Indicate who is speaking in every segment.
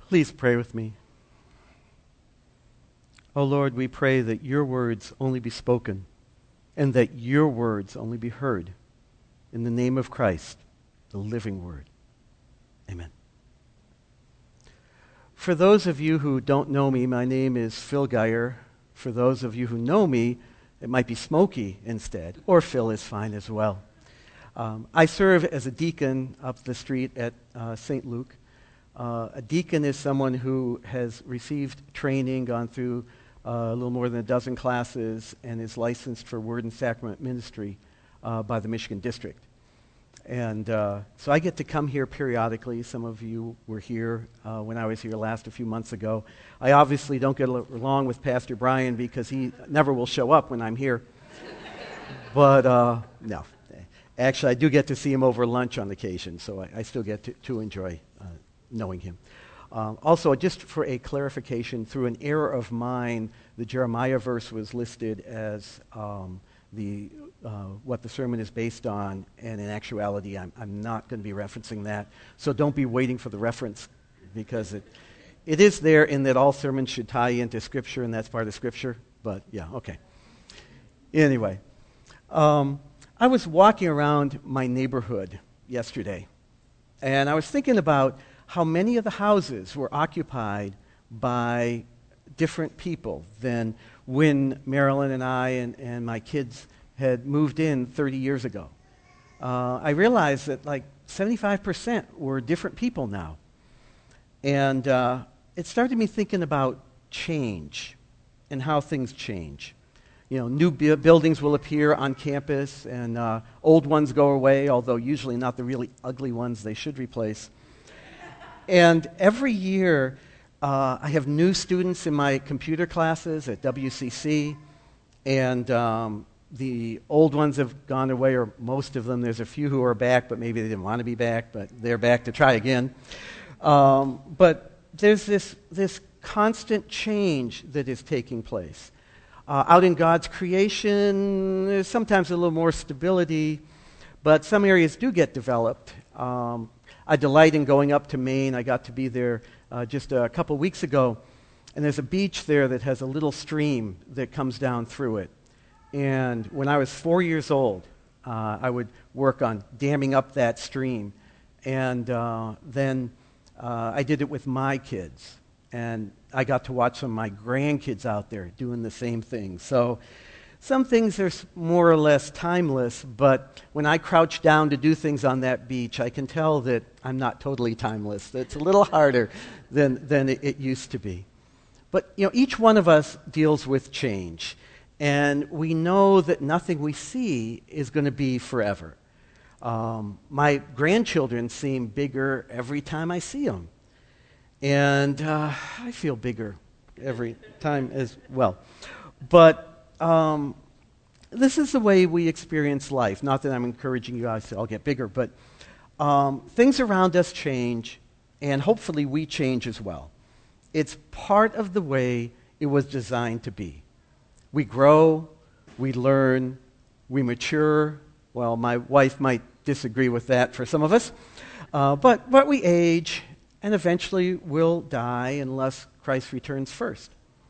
Speaker 1: Please pray with me. Oh Lord, we pray that your words only be spoken and that your words only be heard. In the name of Christ, the living word. Amen. For those of you who don't know me, my name is Phil Geyer. For those of you who know me, it might be Smokey instead, or Phil is fine as well. I serve as a deacon up the street at St. Luke. A deacon is someone who has received training, gone through a little more than a dozen classes, and is licensed for Word and Sacrament ministry by the Michigan District. And so I get to come here periodically. Some of you were here when I was here last a few months ago. I obviously don't get along with Pastor Brian because he never will show up when I'm here. But no. Actually, I do get to see him over lunch on occasion, so I still get to enjoy knowing him. Also, just for a clarification, through an error of mine, the Jeremiah verse was listed as what the sermon is based on, and in actuality, I'm not going to be referencing that. So don't be waiting for the reference, because it is there in that all sermons should tie into Scripture, and that's part of Scripture. But yeah, okay. Anyway, I was walking around my neighborhood yesterday, and I was thinking about how many of the houses were occupied by different people than when Marilyn and I and my kids had moved in 30 years ago. I realized that like 75% were different people now. And it started me thinking about change and how things change. You know, new buildings will appear on campus, and old ones go away, although usually not the really ugly ones they should replace. And every year, I have new students in my computer classes at WCC, and the old ones have gone away, or most of them. There's a few who are back, but maybe they didn't want to be back, but they're back to try again. But there's this constant change that is taking place. Out in God's creation, there's sometimes a little more stability, but some areas do get developed. I delight in going up to Maine. I got to be there just a couple weeks ago, and there's a beach there that has a little stream that comes down through it. And when I was 4 years old, I would work on damming up that stream, and then I did it with my kids, and I got to watch some of my grandkids out there doing the same thing. So some things are more or less timeless, but when I crouch down to do things on that beach, I can tell that I'm not totally timeless. It's a little harder than it used to be. But you know, each one of us deals with change, and we know that nothing we see is going to be forever. My grandchildren seem bigger every time I see them, and I feel bigger every time as well. But this is the way we experience life. Not that I'm encouraging you guys to all get bigger, but things around us change, and hopefully we change as well. It's part of the way it was designed to be. We grow, we learn, we mature. Well, my wife might disagree with that for some of us, but we age, and eventually we'll die unless Christ returns first.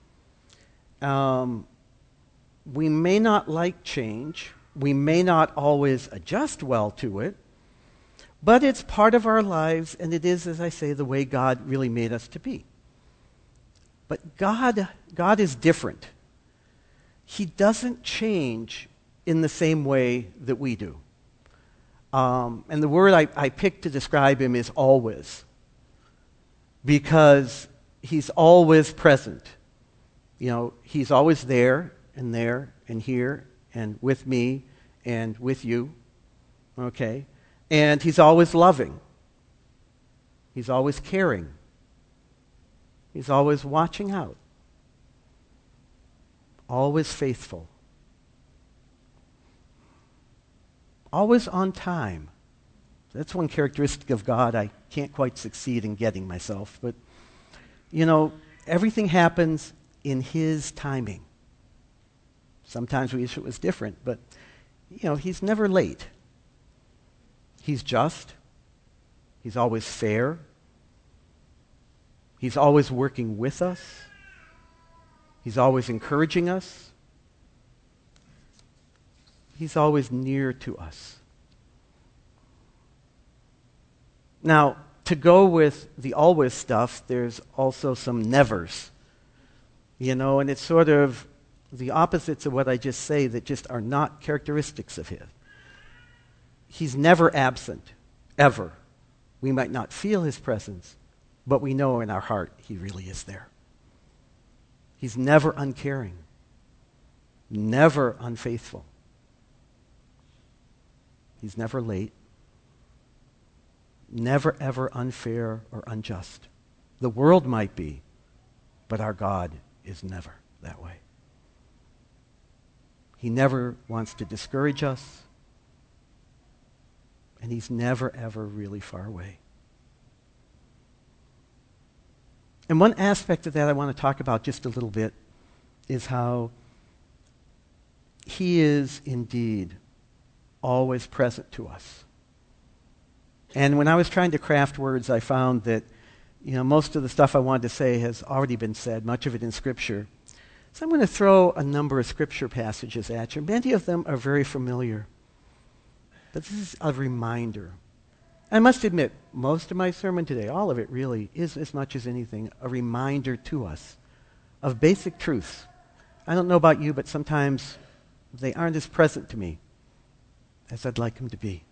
Speaker 1: We may not like change. We may not always adjust well to it, but it's part of our lives, and it is, as I say, the way God really made us to be. But God is different. He doesn't change in the same way that we do. And the word I picked to describe him is always, because he's always present. You know, he's always there and here and with me and with you, okay? And he's always loving. He's always caring. He's always watching out. Always faithful. Always on time. That's one characteristic of God I can't quite succeed in getting myself. But, you know, everything happens in his timing. Sometimes we wish it was different, but, you know, he's never late. He's just. He's always fair. He's always working with us. He's always encouraging us. He's always near to us. Now, to go with the always stuff, there's also some nevers. And it's sort of the opposites of what I just say that just are not characteristics of his. He's never absent, ever. We might not feel his presence, but we know in our heart he really is there. He's never uncaring, never unfaithful. He's never late, never ever unfair or unjust. The world might be, but our God is never that way. He never wants to discourage us, and he's never ever really far away. And one aspect of that I want to talk about just a little bit is how he is indeed always present to us. And when I was trying to craft words, I found that most of the stuff I wanted to say has already been said, much of it in Scripture. So I'm going to throw a number of Scripture passages at you. Many of them are very familiar. But this is a reminder. I must admit, most of my sermon today, all of it really, is as much as anything a reminder to us of basic truths. I don't know about you, but sometimes they aren't as present to me as I'd like them to be.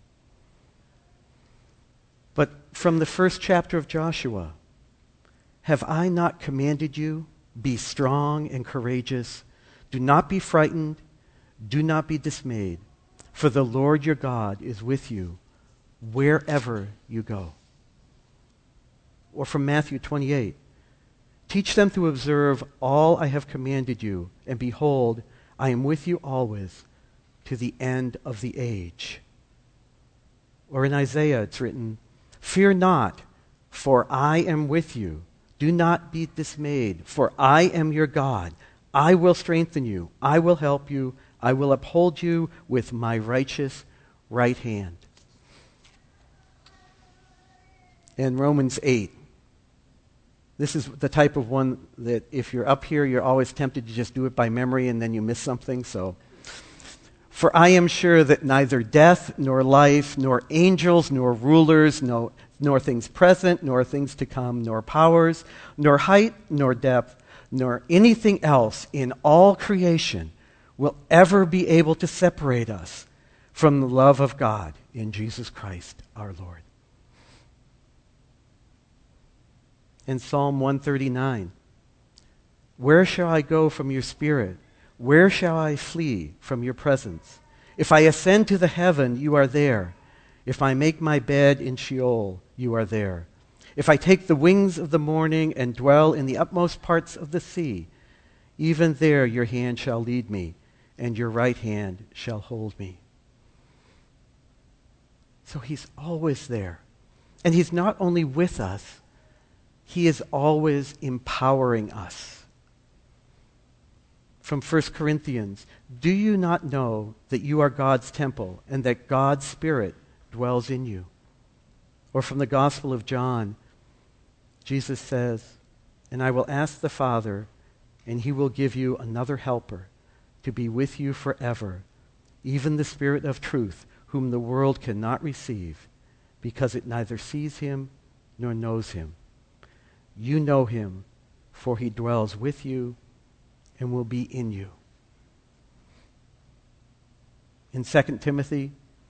Speaker 1: But from the first chapter of Joshua, have I not commanded you, be strong and courageous, do not be frightened, do not be dismayed, for the Lord your God is with you wherever you go. Or from Matthew 28, teach them to observe all I have commanded you, and behold, I am with you always to the end of the age. Or in Isaiah it's written, fear not, for I am with you. Do not be dismayed, for I am your God. I will strengthen you. I will help you. I will uphold you with my righteous right hand. In Romans 8, this is the type of one that if you're up here, you're always tempted to just do it by memory and then you miss something. So, for I am sure that neither death, nor life, nor angels, nor rulers, nor things present, nor things to come, nor powers, nor height, nor depth, nor anything else in all creation will ever be able to separate us from the love of God in Jesus Christ our Lord. In Psalm 139, where shall I go from your spirit? Where shall I flee from your presence? If I ascend to the heaven, you are there. If I make my bed in Sheol, you are there. If I take the wings of the morning and dwell in the utmost parts of the sea, even there your hand shall lead me, and your right hand shall hold me. So he's always there. And he's not only with us, he is always empowering us. From 1 Corinthians, do you not know that you are God's temple and that God's Spirit dwells in you? Or from the Gospel of John, Jesus says, and I will ask the Father, and he will give you another helper to be with you forever, even the Spirit of truth, whom the world cannot receive, because it neither sees him nor knows him. You know him, for he dwells with you and will be in you. In 2 Timothy,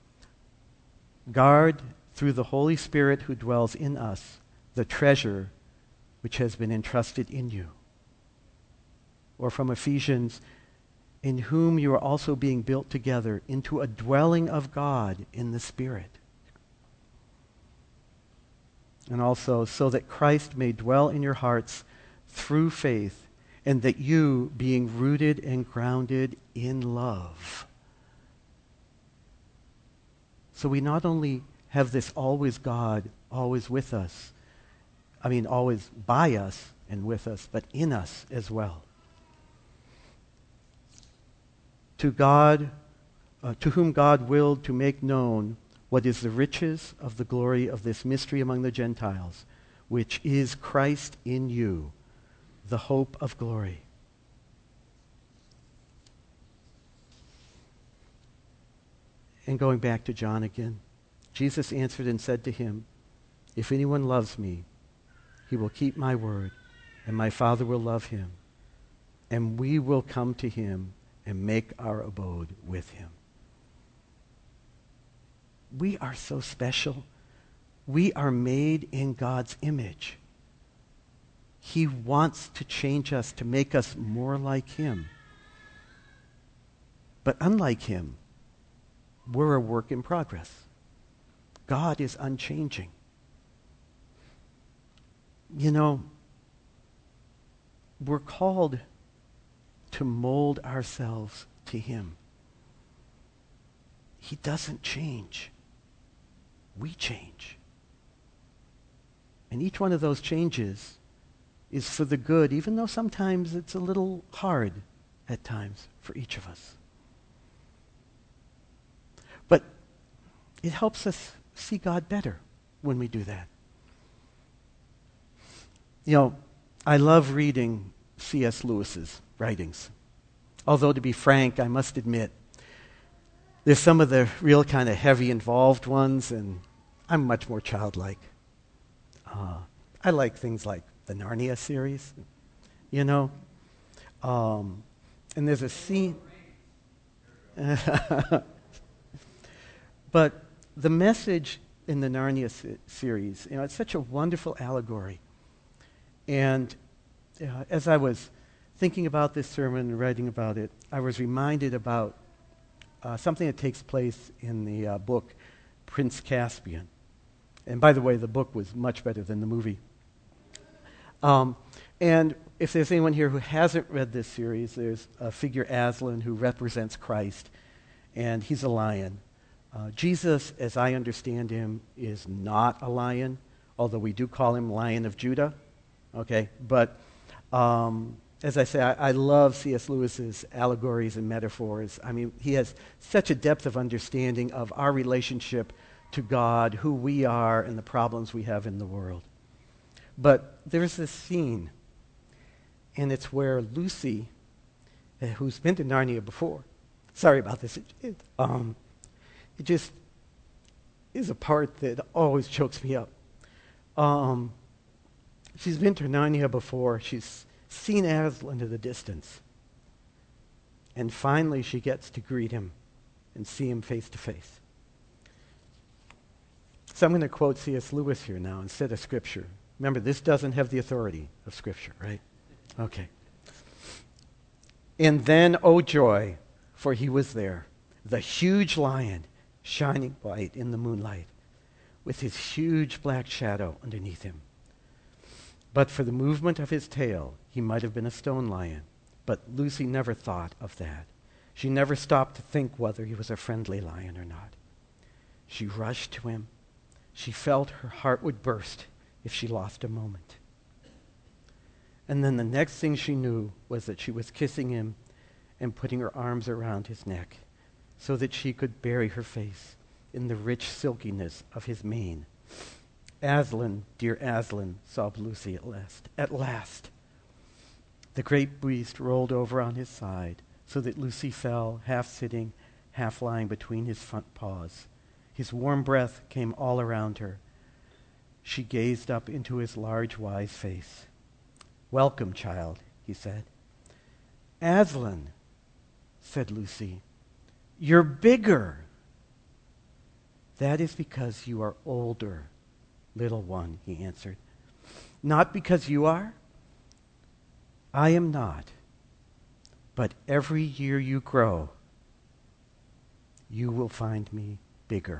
Speaker 1: guard through the Holy Spirit who dwells in us the treasure which has been entrusted in you. Or from Ephesians, in whom you are also being built together into a dwelling of God in the Spirit. And also, so that Christ may dwell in your hearts through faith, and that you, being rooted and grounded in love. So we not only have this always God, always with us, always by us and with us, but in us as well. To whom God willed to make known what is the riches of the glory of this mystery among the Gentiles, which is Christ in you, the hope of glory. And going back to John again, Jesus answered and said to him, if anyone loves me, he will keep my word, and my Father will love him, and we will come to him and make our abode with him. We are so special. We are made in God's image. He wants to change us to make us more like him. But unlike him, we're a work in progress. God is unchanging. You know, we're called to mold ourselves to him. He doesn't change. We change. And each one of those changes is for the good, even though sometimes it's a little hard at times for each of us. But it helps us see God better when we do that. You know, I love reading C.S. Lewis's writings. Although, to be frank, I must admit, there's some of the real kind of heavy, involved ones, and I'm much more childlike. I like things like the Narnia series, you know. And there's a scene... But the message in the Narnia series, you know, it's such a wonderful allegory. And as I was thinking about this sermon and writing about it, I was reminded about something that takes place in the book Prince Caspian. And by the way, the book was much better than the movie. And if there's anyone here who hasn't read this series, there's a figure, Aslan, who represents Christ, and he's a lion. Jesus, as I understand him, is not a lion, although we do call him Lion of Judah. Okay, but as I say, I love C.S. Lewis's allegories and metaphors. I mean, he has such a depth of understanding of our relationship to God, who we are, and the problems we have in the world. But there's this scene, and it's where Lucy, who's been to Narnia before, sorry about this, it just is a part that always chokes me up. She's been to Narnia before. She's seen Aslan in the distance. And finally she gets to greet him and see him face to face. So I'm going to quote C.S. Lewis here now instead of Scripture. Remember, this doesn't have the authority of Scripture, right? Okay. And then, oh joy, for he was there, the huge lion, shining white in the moonlight, with his huge black shadow underneath him. But for the movement of his tail, he might have been a stone lion. But Lucy never thought of that. She never stopped to think whether he was a friendly lion or not. She rushed to him. She felt her heart would burst if she lost a moment. And then the next thing she knew was that she was kissing him and putting her arms around his neck so that she could bury her face in the rich silkiness of his mane. Aslan, dear Aslan, sobbed Lucy at last. At last. The great beast rolled over on his side so that Lucy fell, half sitting, half lying between his front paws. His warm breath came all around her. She gazed up into his large, wise face. Welcome, child, he said. Aslan, said Lucy, you're bigger. That is because you are older, little one, he answered. Not because you are. I am not. But every year you grow, you will find me bigger.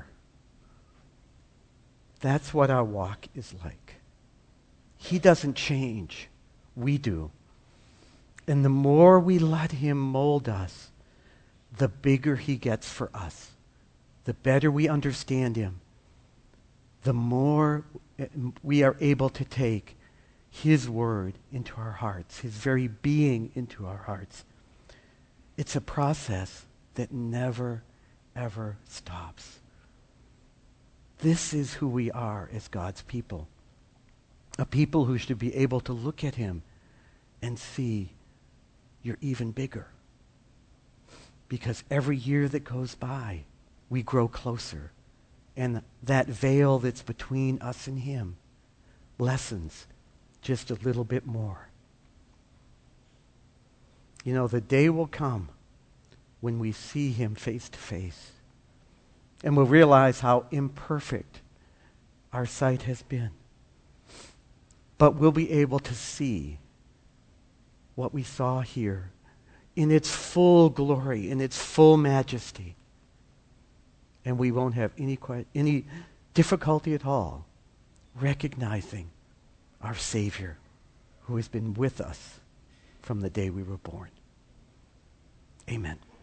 Speaker 1: That's what our walk is like. He doesn't change. We do. And the more we let him mold us, the bigger he gets for us. The better we understand him, the more we are able to take his word into our hearts, his very being into our hearts. It's a process that never, ever stops. This is who we are as God's people. A people who should be able to look at him and see you're even bigger. Because every year that goes by, we grow closer. And that veil that's between us and him lessens just a little bit more. You know, the day will come when we see him face to face. And we'll realize how imperfect our sight has been. But we'll be able to see what we saw here in its full glory, in its full majesty. And we won't have any difficulty at all recognizing our Savior who has been with us from the day we were born. Amen.